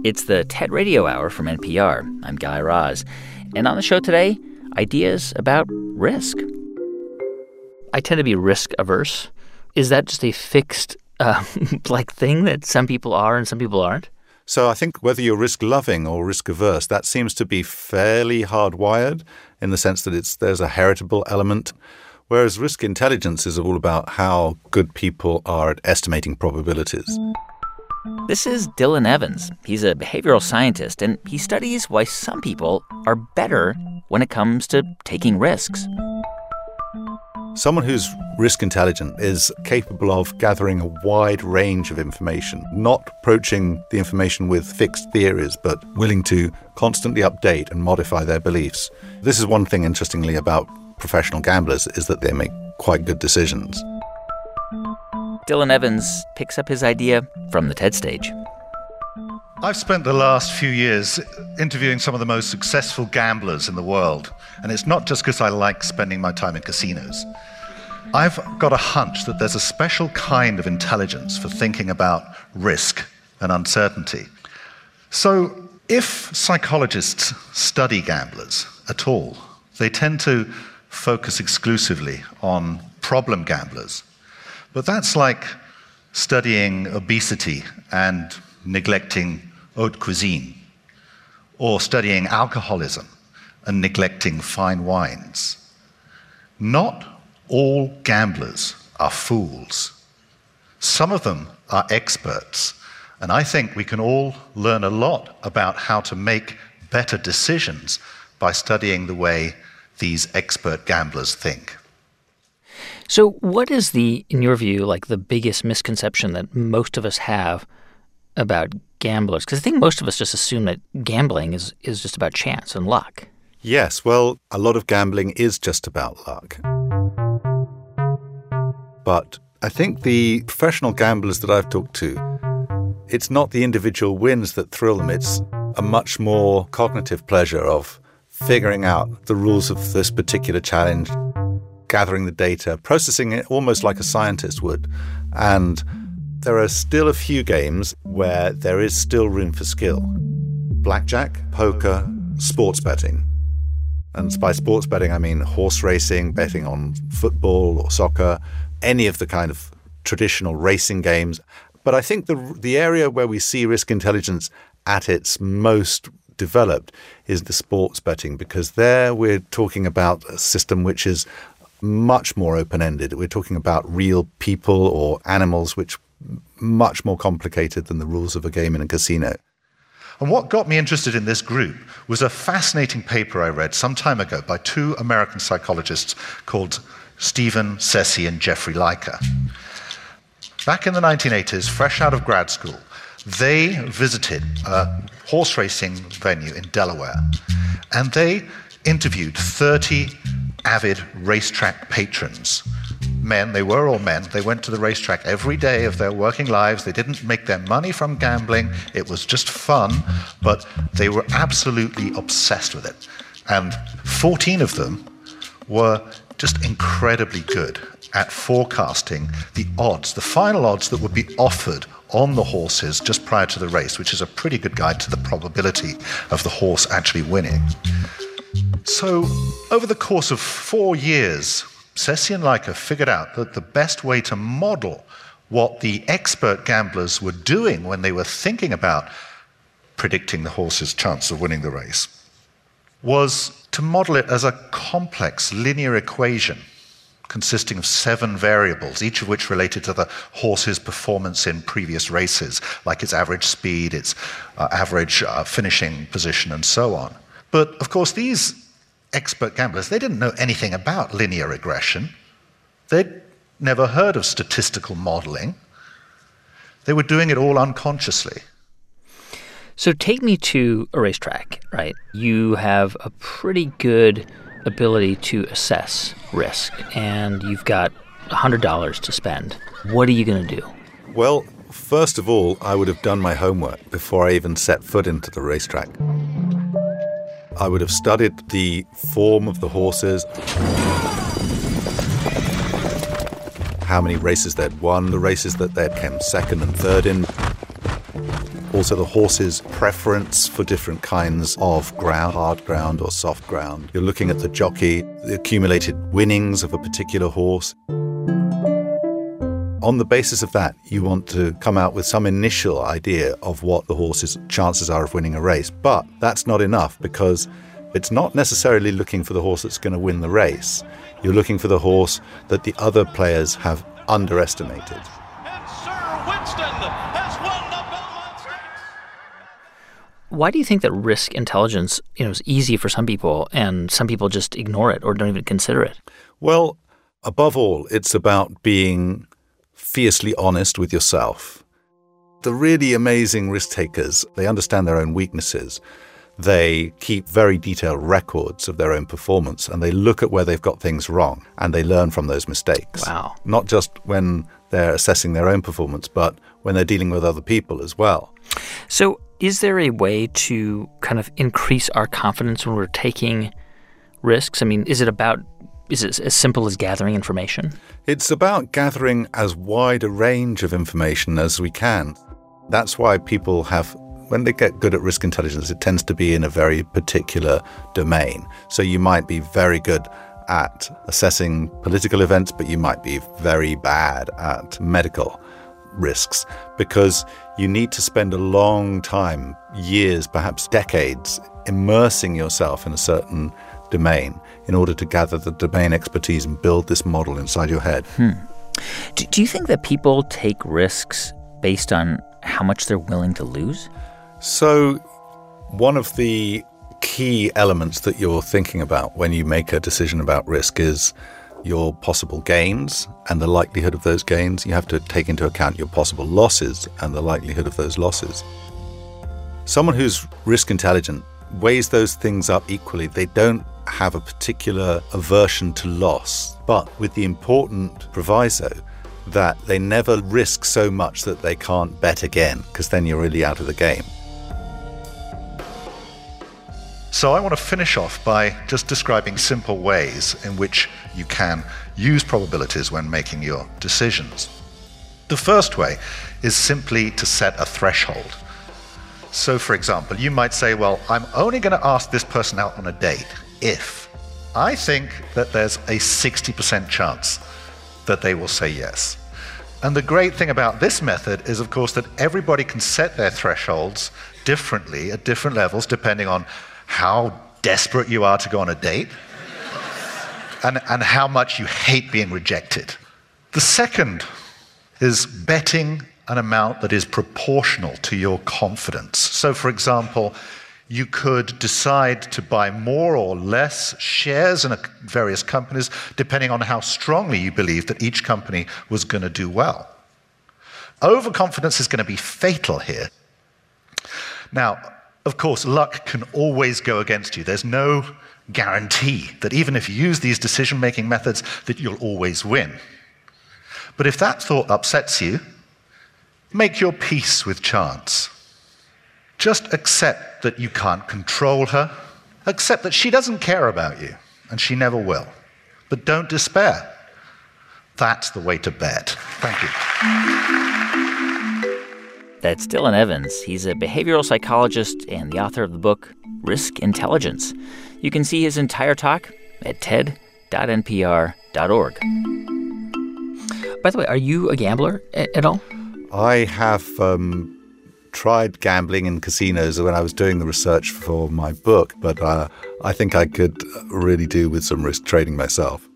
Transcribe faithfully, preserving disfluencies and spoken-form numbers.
It's the TED Radio Hour from N P R. I'm Guy Raz. And on the show today, ideas about risk. I tend to be risk-averse. Is that just a fixed, uh, like, thing that some people are and some people aren't? So I think whether you're risk-loving or risk-averse, that seems to be fairly hardwired in the sense that it's there's a heritable element, whereas risk intelligence is all about how good people are at estimating probabilities. This is Dylan Evans. He's a behavioral scientist, and he studies why some people are better when it comes to taking risks. Someone who's risk intelligent is capable of gathering a wide range of information, not approaching the information with fixed theories, but willing to constantly update and modify their beliefs. This is one thing, interestingly, about professional gamblers, is that they make quite good decisions. Dylan Evans picks up his idea from the TED stage. I've spent the last few years interviewing some of the most successful gamblers in the world, and it's not just because I like spending my time in casinos. I've got a hunch that there's a special kind of intelligence for thinking about risk and uncertainty. So if psychologists study gamblers at all, they tend to focus exclusively on problem gamblers. But that's like studying obesity and neglecting haute cuisine, or studying alcoholism and neglecting fine wines. Not all gamblers are fools. Some of them are experts, and I think we can all learn a lot about how to make better decisions by studying the way these expert gamblers think. So what is the, in your view, like the biggest misconception that most of us have about gamblers? Because I think most of us just assume that gambling is, is just about chance and luck. Yes, well, a lot of gambling is just about luck. But I think the professional gamblers that I've talked to, it's not the individual wins that thrill them. It's a much more cognitive pleasure of figuring out the rules of this particular challenge, gathering the data, processing it almost like a scientist would. And there are still a few games where there is still room for skill. Blackjack, poker, sports betting. And by sports betting, I mean horse racing, betting on football or soccer, any of the kind of traditional racing games. But I think the the area where we see risk intelligence at its most developed is the sports betting, because there we're talking about a system which is much more open-ended. We're talking about real people or animals, which much more complicated than the rules of a game in a casino. And what got me interested in this group was a fascinating paper I read some time ago by two American psychologists called Stephen Sessi and Jeffrey Leica. Back in the nineteen eighties, fresh out of grad school, they visited a horse racing venue in Delaware, and they interviewed thirty avid racetrack patrons. Men, they were all men. They went to the racetrack every day of their working lives. They didn't make their money from gambling. It was just fun, but they were absolutely obsessed with it. And fourteen of them were just incredibly good at forecasting the odds, the final odds that would be offered on the horses just prior to the race, which is a pretty good guide to the probability of the horse actually winning. So over the course of four years, Sessi and Leica figured out that the best way to model what the expert gamblers were doing when they were thinking about predicting the horse's chance of winning the race was to model it as a complex linear equation consisting of seven variables, each of which related to the horse's performance in previous races, like its average speed, its uh, average uh, finishing position, and so on. But, of course, these expert gamblers, they didn't know anything about linear regression. They'd never heard of statistical modeling. They were doing it all unconsciously. So take me to a racetrack, right? You have a pretty good ability to assess risk, and you've got one hundred dollars to spend. What are you going to do? Well, first of all, I would have done my homework before I even set foot into the racetrack. I would have studied the form of the horses, how many races they'd won, the races that they'd come second and third in, also the horse's preference for different kinds of ground, hard ground or soft ground. You're looking at the jockey, the accumulated winnings of a particular horse. On the basis of that, you want to come out with some initial idea of what the horse's chances are of winning a race. But that's not enough, because it's not necessarily looking for the horse that's going to win the race. You're looking for the horse that the other players have underestimated. And Sir Winston has won the Belmont Stakes. Why do you think that risk intelligence, you know, is easy for some people and some people just ignore it or don't even consider it? Well, above all, it's about being fiercely honest with yourself. The really amazing risk takers, they understand their own weaknesses. They keep very detailed records of their own performance, and they look at where they've got things wrong, and they learn from those mistakes. Wow. Not just when they're assessing their own performance, but when they're dealing with other people as well. So is there a way to kind of increase our confidence when we're taking risks? I mean, is it about Is it as simple as gathering information? It's about gathering as wide a range of information as we can. That's why people have, when they get good at risk intelligence, it tends to be in a very particular domain. So you might be very good at assessing political events, but you might be very bad at medical risks, because you need to spend a long time, years, perhaps decades, immersing yourself in a certain domain in order to gather the domain expertise and build this model inside your head. Hmm. Do, do you think that people take risks based on how much they're willing to lose? So one of the key elements that you're thinking about when you make a decision about risk is your possible gains and the likelihood of those gains. You have to take into account your possible losses and the likelihood of those losses. Someone who's risk intelligent weighs those things up equally. They don't have a particular aversion to loss, but with the important proviso that they never risk so much that they can't bet again, because then you're really out of the game. So I want to finish off by just describing simple ways in which you can use probabilities when making your decisions. The first way is simply to set a threshold. So, for example, you might say, well, I'm only going to ask this person out on a date if I think that there's a sixty percent chance that they will say yes. And the great thing about this method is, of course, that everybody can set their thresholds differently at different levels, depending on how desperate you are to go on a date and, and how much you hate being rejected. The second is betting an amount that is proportional to your confidence. So, for example, you could decide to buy more or less shares in a, various companies, depending on how strongly you believe that each company was going to do well. Overconfidence is going to be fatal here. Now, of course, luck can always go against you. There's no guarantee that even if you use these decision-making methods, that you'll always win. But if that thought upsets you, make your peace with chance. Just accept that you can't control her. Accept that she doesn't care about you, and she never will. But don't despair. That's the way to bet. Thank you. That's Dylan Evans. He's a behavioral psychologist and the author of the book Risk Intelligence. You can see his entire talk at ted dot n p r dot org. By the way, are you a gambler at all? I have um, tried gambling in casinos when I was doing the research for my book, but uh, I think I could really do with some risk trading myself.